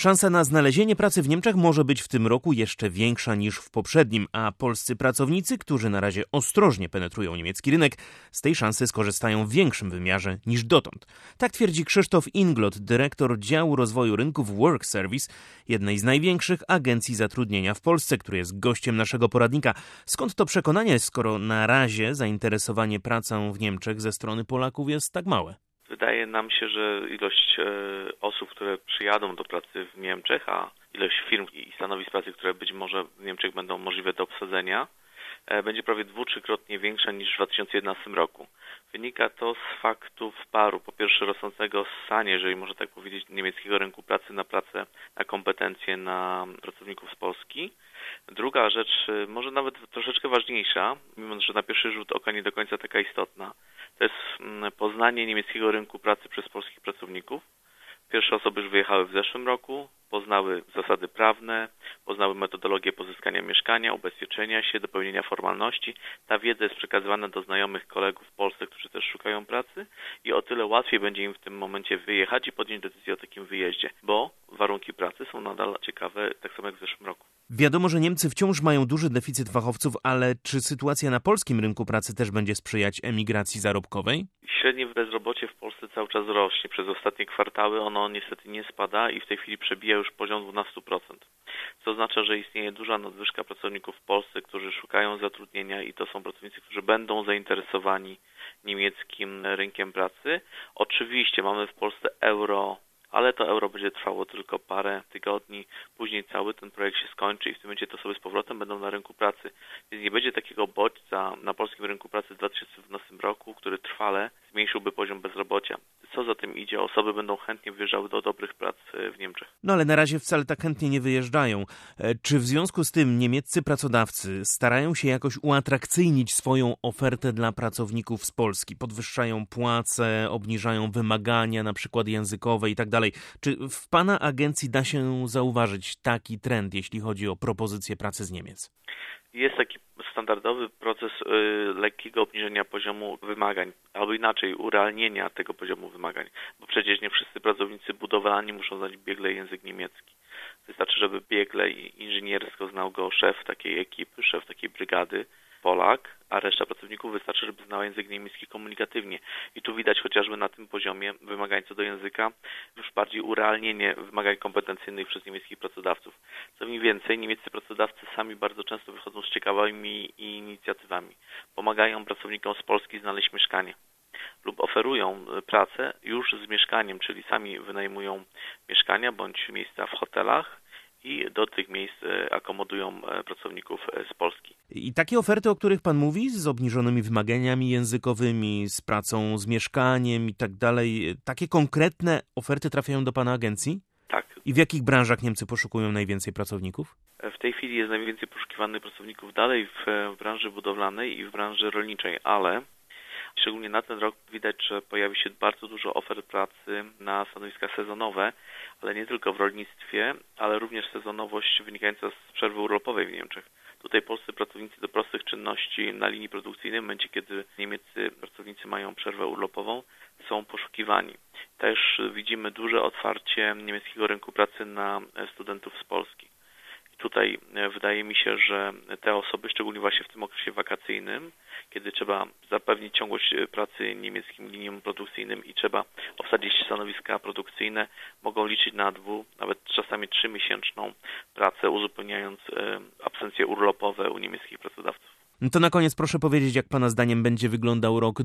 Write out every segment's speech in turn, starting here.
Szansa na znalezienie pracy w Niemczech może być w tym roku jeszcze większa niż w poprzednim, a polscy pracownicy, którzy na razie ostrożnie penetrują niemiecki rynek, z tej szansy skorzystają w większym wymiarze niż dotąd. Tak twierdzi Krzysztof Inglot, dyrektor działu rozwoju rynków Work Service, jednej z największych agencji zatrudnienia w Polsce, który jest gościem naszego poradnika. Skąd to przekonanie, skoro na razie zainteresowanie pracą w Niemczech ze strony Polaków jest tak małe? Wydaje nam się, że ilość osób, które przyjadą do pracy w Niemczech, a ilość firm i stanowisk pracy, które być może w Niemczech będą możliwe do obsadzenia, będzie prawie 2-3-krotnie większa niż w 2011 roku. Wynika to z faktów paru. Po pierwsze rosnącego ssania, jeżeli można tak powiedzieć, niemieckiego rynku pracy na pracę, na kompetencje, na pracowników z Polski. Druga rzecz, może nawet troszeczkę ważniejsza, mimo że na pierwszy rzut oka nie do końca taka istotna, to jest poznanie niemieckiego rynku pracy przez polskich pracowników. Pierwsze osoby już wyjechały w zeszłym roku, poznały zasady prawne, poznały metodologię pozyskania mieszkania, ubezpieczenia się, dopełnienia formalności. Ta wiedza jest przekazywana do znajomych kolegów w Polsce, którzy też szukają pracy i o tyle łatwiej będzie im w tym momencie wyjechać i podjąć decyzję o takim wyjeździe, bo warunki pracy są nadal ciekawe, tak samo jak w zeszłym roku. Wiadomo, że Niemcy wciąż mają duży deficyt fachowców, ale czy sytuacja na polskim rynku pracy też będzie sprzyjać emigracji zarobkowej? Średnie bezrobocie w Polsce cały czas rośnie. Przez ostatnie kwartały ono niestety nie spada i w tej chwili przebija już poziom 12%. Co oznacza, że istnieje duża nadwyżka pracowników w Polsce, którzy szukają zatrudnienia i to są pracownicy, którzy będą zainteresowani niemieckim rynkiem pracy. Oczywiście mamy w Polsce euro, ale to euro będzie trwało tylko parę tygodni, później cały ten projekt się skończy i w tym momencie to osoby z powrotem będą na rynku pracy. Więc nie będzie takiego bodźca na polskim rynku pracy w 2012 roku, który trwale zmniejszyłby poziom bezrobocia. Co za tym idzie? Osoby będą chętnie wyjeżdżały do dobrych prac w Niemczech. No ale na razie wcale tak chętnie nie wyjeżdżają. Czy w związku z tym niemieccy pracodawcy starają się jakoś uatrakcyjnić swoją ofertę dla pracowników z Polski? Podwyższają płace, obniżają wymagania, na przykład językowe i tak dalej. Czy w Pana agencji da się zauważyć taki trend, jeśli chodzi o propozycję pracy z Niemiec? Jest taki standardowy proces lekkiego obniżenia poziomu wymagań, albo inaczej urealnienia tego poziomu wymagań, bo przecież nie wszyscy pracownicy budowlani muszą znać biegle język niemiecki. Wystarczy, żeby biegle i inżyniersko znał go szef takiej ekipy, szef takiej brygady, Polak, a reszta pracowników wystarczy, żeby znała język niemiecki komunikatywnie. I tu widać chociażby na tym poziomie wymagań co do języka już bardziej urealnienie wymagań kompetencyjnych przez niemieckich pracodawców. Co mi więcej, niemieccy pracodawcy sami bardzo często wychodzą z ciekawymi inicjatywami. Pomagają pracownikom z Polski znaleźć mieszkanie lub oferują pracę już z mieszkaniem, czyli sami wynajmują mieszkania bądź miejsca w hotelach i do tych miejsc akomodują pracowników z Polski. I takie oferty, o których Pan mówi, z obniżonymi wymaganiami językowymi, z pracą, z mieszkaniem i tak dalej, takie konkretne oferty trafiają do Pana agencji? Tak. I w jakich branżach Niemcy poszukują najwięcej pracowników? W tej chwili jest najwięcej poszukiwanych pracowników dalej w branży budowlanej i w branży rolniczej, ale szczególnie na ten rok widać, że pojawi się bardzo dużo ofert pracy na stanowiska sezonowe, ale nie tylko w rolnictwie, ale również sezonowość wynikająca z przerwy urlopowej w Niemczech. Tutaj polscy pracownicy do prostych czynności na linii produkcyjnej, w momencie kiedy niemieccy pracownicy mają przerwę urlopową, są poszukiwani. Też widzimy duże otwarcie niemieckiego rynku pracy na studentów z Polski. Tutaj wydaje mi się, że te osoby, szczególnie właśnie w tym okresie wakacyjnym, kiedy trzeba zapewnić ciągłość pracy niemieckim liniom produkcyjnym i trzeba obsadzić stanowiska produkcyjne, mogą liczyć na nawet czasami 3-miesięczną pracę, uzupełniając absencje urlopowe u niemieckich pracodawców. To na koniec proszę powiedzieć, jak Pana zdaniem będzie wyglądał rok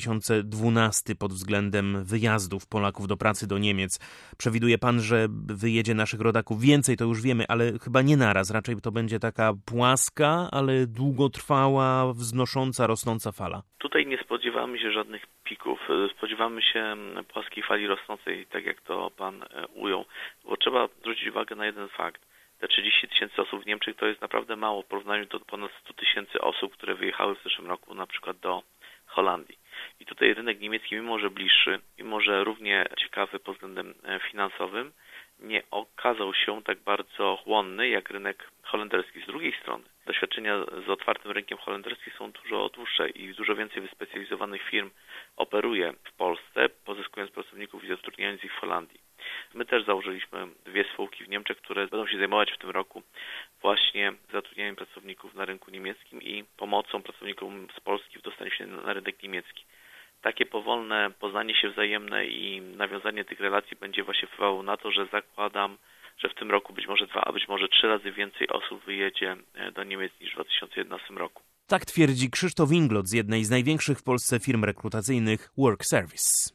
2012 pod względem wyjazdów Polaków do pracy do Niemiec. Przewiduje Pan, że wyjedzie naszych rodaków więcej, to już wiemy, ale chyba nie naraz. Raczej to będzie taka płaska, ale długotrwała, wznosząca, rosnąca fala. Tutaj nie spodziewamy się żadnych pików. Spodziewamy się płaskiej fali rosnącej, tak jak to Pan ujął. Bo trzeba zwrócić uwagę na jeden fakt. Te 30 000 osób w Niemczech to jest naprawdę mało w porównaniu do ponad 100 000 osób, które wyjechały w zeszłym roku na przykład do Holandii. I tutaj rynek niemiecki, mimo że bliższy, mimo że równie ciekawy pod względem finansowym, nie okazał się tak bardzo chłonny jak rynek holenderski. Z drugiej strony doświadczenia z otwartym rynkiem holenderskim są dużo dłuższe i dużo więcej wyspecjalizowanych firm operuje w Polsce, pozyskując pracowników i zatrudniając ich w Holandii. My też założyliśmy 2 spółki w Niemczech, które będą się zajmować w tym roku właśnie zatrudnianiem pracowników na rynku niemieckim i pomocą pracownikom z Polski w dostaniu się na rynek niemiecki. Takie powolne poznanie się wzajemne i nawiązanie tych relacji będzie właśnie wpływało na to, że zakładam, że w tym roku być może 2, a być może 3 razy więcej osób wyjedzie do Niemiec niż w 2011 roku. Tak twierdzi Krzysztof Inglot z jednej z największych w Polsce firm rekrutacyjnych Work Service.